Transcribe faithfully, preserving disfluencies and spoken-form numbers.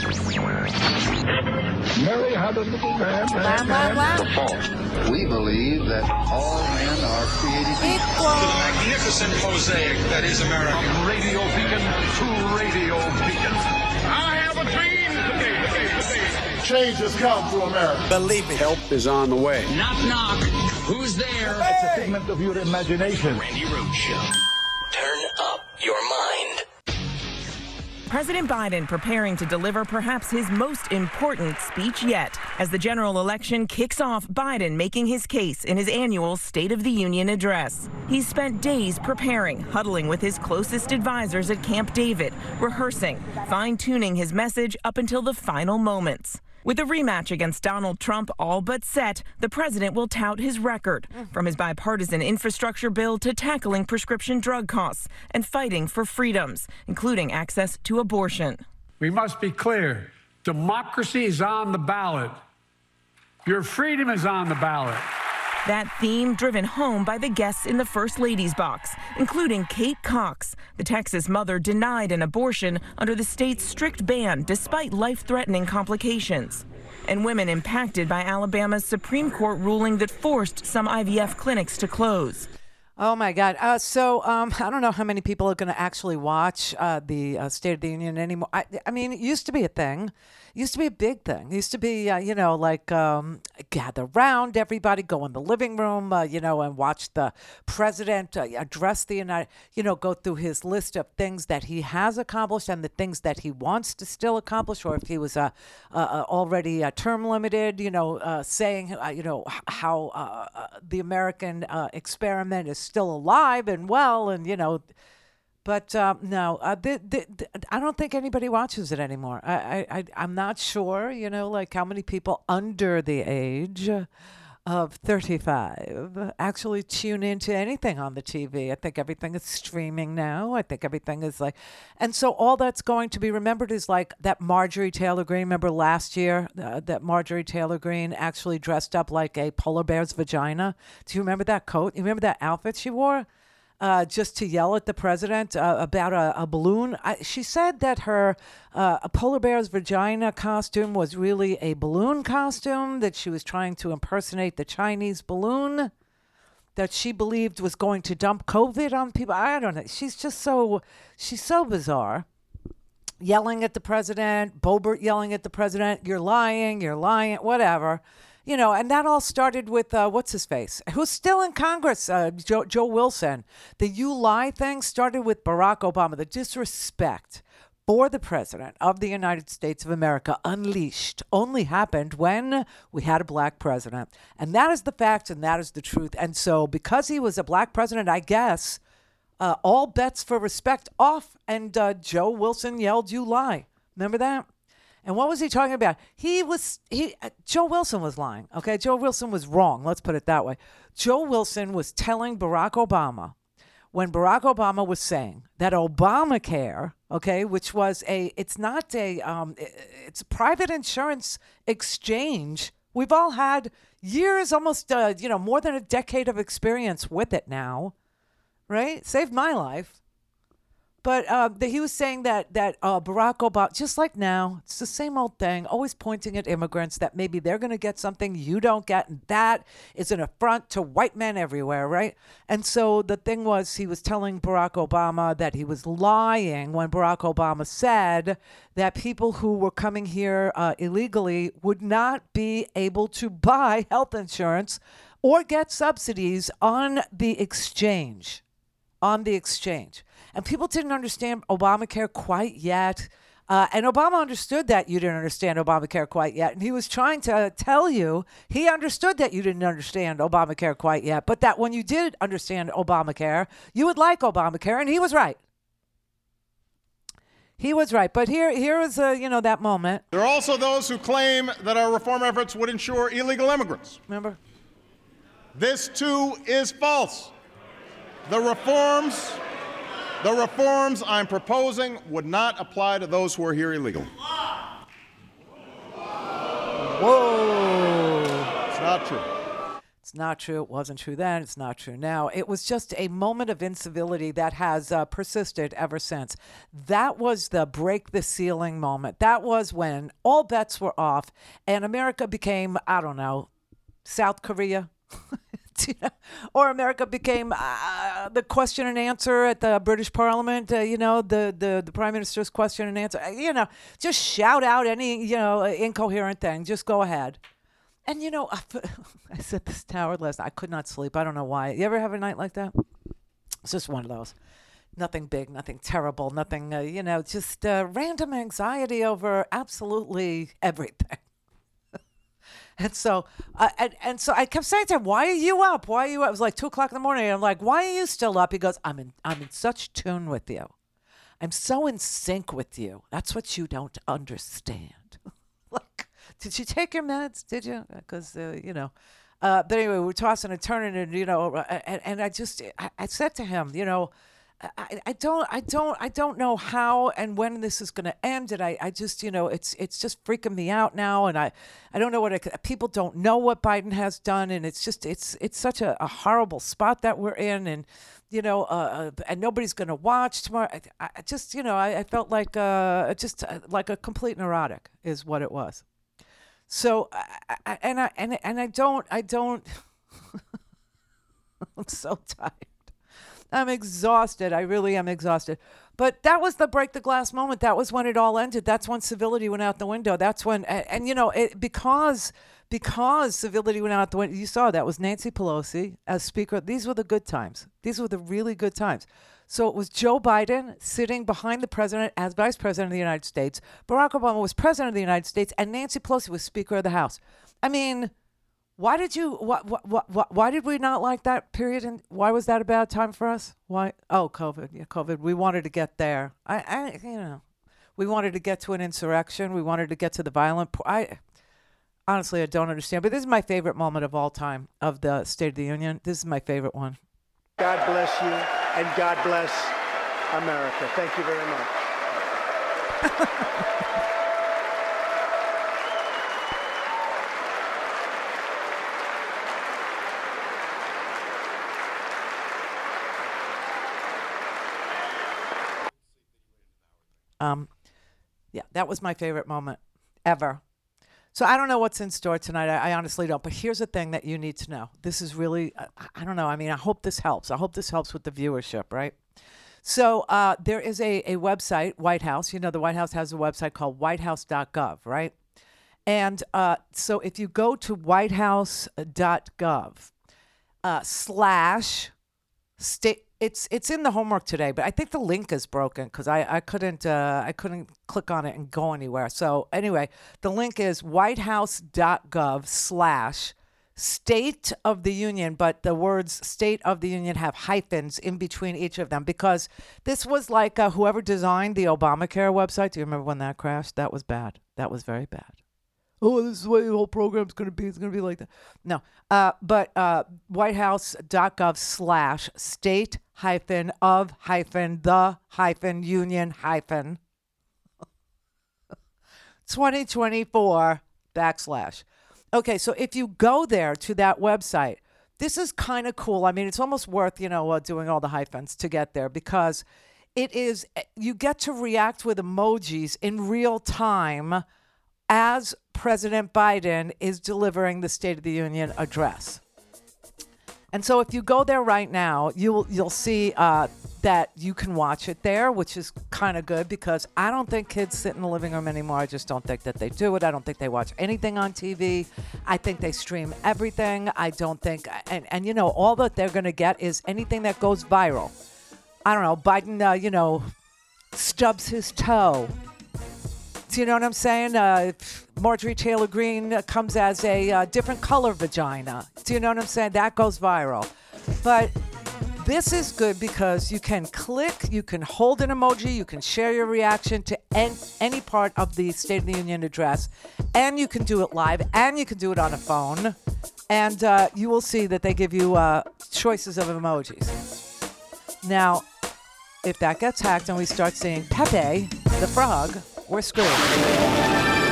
Mary had a little lamb, lamb, lamb, lamb. We believe that all men are created equal. To the magnificent mosaic that is America. From radio beacon to radio beacon. I have a dream today. Change has come to America. Believe me. Help is on the way. Knock, knock. Who's there? Hey! It's a figment of your imagination. Randy Rhoads Show. Turn up your mind. President Biden preparing to deliver perhaps his most important speech yet. As the general election kicks off, Biden making his case in his annual State of the Union address. He's spent days preparing, huddling with his closest advisors at Camp David, rehearsing, fine-tuning his message up until the final moments. With a rematch against Donald Trump all but set, the president will tout his record, from his bipartisan infrastructure bill to tackling prescription drug costs and fighting for freedoms, including access to abortion. We must be clear. Democracy is on the ballot. Your freedom is on the ballot. That theme driven home by the guests in the First Lady's box, including Kate Cox, the Texas mother denied an abortion under the state's strict ban despite life-threatening complications, and women impacted by Alabama's Supreme Court ruling that forced some I V F clinics to close. Oh, my God. Uh, so um, I don't know how many people are going to actually watch uh, the uh, State of the Union anymore. I, I mean, it used to be a thing. It used to be a big thing. It used to be, uh, you know, like um, gather around, everybody go in the living room, uh, you know, and watch the president uh, address the United, you know, go through his list of things that he has accomplished and the things that he wants to still accomplish, or if he was uh, uh, already uh, term limited, you know, uh, saying, uh, you know, how uh, uh, the American uh, experiment is still alive and well, and, you know, But um, no, uh, the, the, the, I don't think anybody watches it anymore. I, I, I, I'm not sure, you know, like how many people under the age of thirty-five actually tune into anything on the T V. I think everything is streaming now. I think everything is like, and so all that's going to be remembered is like that Marjorie Taylor Greene. Remember last year uh, that Marjorie Taylor Greene actually dressed up like a polar bear's vagina? Do you remember that coat? You remember that outfit she wore? Uh, just to yell at the president uh, about a, a balloon. I, she said that her uh, a polar bear's vagina costume was really a balloon costume, that she was trying to impersonate the Chinese balloon that she believed was going to dump COVID on people. I don't know. She's just so, she's so bizarre. Yelling at the president, Boebert yelling at the president, you're lying, you're lying, whatever. You know, and that all started with, uh, what's his face, who's still in Congress, uh, Joe, Joe Wilson. The you lie thing started with Barack Obama. The disrespect for the president of the United States of America unleashed only happened when we had a black president. And that is the fact, and that is the truth. And so because he was a black president, I guess, uh, all bets for respect off, and uh, Joe Wilson yelled, you lie. Remember that? And what was he talking about? He was, he, uh, Joe Wilson was lying, okay? Joe Wilson was wrong, let's put it that way. Joe Wilson was telling Barack Obama, when Barack Obama was saying that Obamacare, okay, which was a, it's not a, um, it's a private insurance exchange. We've all had years, almost, uh, you know, more than a decade of experience with it now, right? Saved my life. But uh, the, he was saying that that uh, Barack Obama, just like now, it's the same old thing, always pointing at immigrants, that maybe they're going to get something you don't get, and that is an affront to white men everywhere, right? And so the thing was, he was telling Barack Obama that he was lying when Barack Obama said that people who were coming here uh, illegally would not be able to buy health insurance or get subsidies on the exchange. On the exchange. And people didn't understand Obamacare quite yet. Uh, and Obama understood that you didn't understand Obamacare quite yet. And he was trying to tell you he understood that you didn't understand Obamacare quite yet. But that when you did understand Obamacare, you would like Obamacare. And he was right. He was right. But here, here is, uh, you know, that moment. There are also those who claim that our reform efforts would ensure illegal immigrants. Remember? This, too, is false. The reforms, the reforms I'm proposing would not apply to those who are here illegally. Whoa. It's not true. It's It's not true. It wasn't true then. It's not true now. It was just a moment of incivility that has uh, persisted ever since. That was the break the ceiling moment. That was when all bets were off and America became, I don't know, South Korea. Or America became uh, the question and answer at the British Parliament, uh, you know, the, the, the Prime Minister's question and answer. You know, just shout out any, you know, incoherent thing. Just go ahead. And, you know, I said this to Howard last night. I could not sleep. I don't know why. You ever have a night like that? It's just one of those. Nothing big, nothing terrible, nothing, uh, you know, just uh, random anxiety over absolutely everything. And so, uh, and, and so I kept saying to him, "Why are you up? Why are you up?" It was like two o'clock in the morning. And I'm like, "Why are you still up?" He goes, "I'm in, I'm in such tune with you. I'm so in sync with you. That's what you don't understand." Like, did you take your meds? Did you? Because uh, you know. Uh, but anyway, we're tossing and turning, and you know, and, and I just, I, I said to him, you know. I, I don't I don't I don't know how and when this is going to end, and I, I just you know it's it's just freaking me out now, and I, I don't know what I, people don't know what Biden has done, and it's just it's it's such a, a horrible spot that we're in, and you know uh, and nobody's going to watch tomorrow. I, I just you know I, I felt like uh just uh, like a complete neurotic is what it was. So I, I, and I and and I don't I don't I'm so tired. I'm exhausted. I really am exhausted. But that was the break the glass moment. That was when it all ended. That's when civility went out the window. That's when, and, and you know, it, because because civility went out the window. You saw that was Nancy Pelosi as Speaker. These were the good times. These were the really good times. So it was Joe Biden sitting behind the president as Vice President of the United States. Barack Obama was President of the United States, and Nancy Pelosi was Speaker of the House. I mean. Why did you? What? What? What? Why did we not like that period? And why was that a bad time for us? Why? Oh, COVID. Yeah, COVID. We wanted to get there. I, I, you know, we wanted to get to an insurrection. We wanted to get to the violent. I, honestly, I don't understand. But this is my favorite moment of all time of the State of the Union. This is my favorite one. God bless you, and God bless America. Thank you very much. Um, yeah, that was my favorite moment ever. So I don't know what's in store tonight. I, I honestly don't. But here's the thing that you need to know. This is really, I, I don't know. I mean, I hope this helps. I hope this helps with the viewership, right? So uh, there is a, a website, White House. You know, the White House has a website called white house dot gov, right? And uh, so if you go to white house dot gov uh, slash state, It's it's in the homework today, but I think the link is broken because I, I couldn't uh, I couldn't click on it and go anywhere. So anyway, the link is white house dot gov slash State of the Union, but the words State of the Union have hyphens in between each of them because this was like uh, whoever designed the Obamacare website. Do you remember when that crashed? That was bad. That was very bad. Oh, this is the way the whole program's going to be. It's going to be like that. No, uh, but uh, white house dot gov slash state hyphen of hyphen the hyphen union hyphen twenty twenty-four backslash. Okay, so if you go there to that website, this is kind of cool. I mean, it's almost worth, you know, uh, doing all the hyphens to get there because it is, you get to react with emojis in real time as President Biden is delivering the State of the Union address. And so if you go there right now, you'll you'll see uh, that you can watch it there, which is kind of good because I don't think kids sit in the living room anymore. I just don't think that they do it. I don't think they watch anything on T V. I think they stream everything. I don't think, and, and you know, all that they're going to get is anything that goes viral. I don't know, Biden, uh, you know, stubs his toe. Do you know what I'm saying? Uh, Marjorie Taylor Greene comes as a uh, different color vagina. Do you know what I'm saying? That goes viral. But this is good because you can click, you can hold an emoji, you can share your reaction to en- any part of the State of the Union address, and you can do it live, and you can do it on a phone. And uh, you will see that they give you uh, choices of emojis. Now, if that gets hacked and we start seeing Pepe the frog, we're screwed.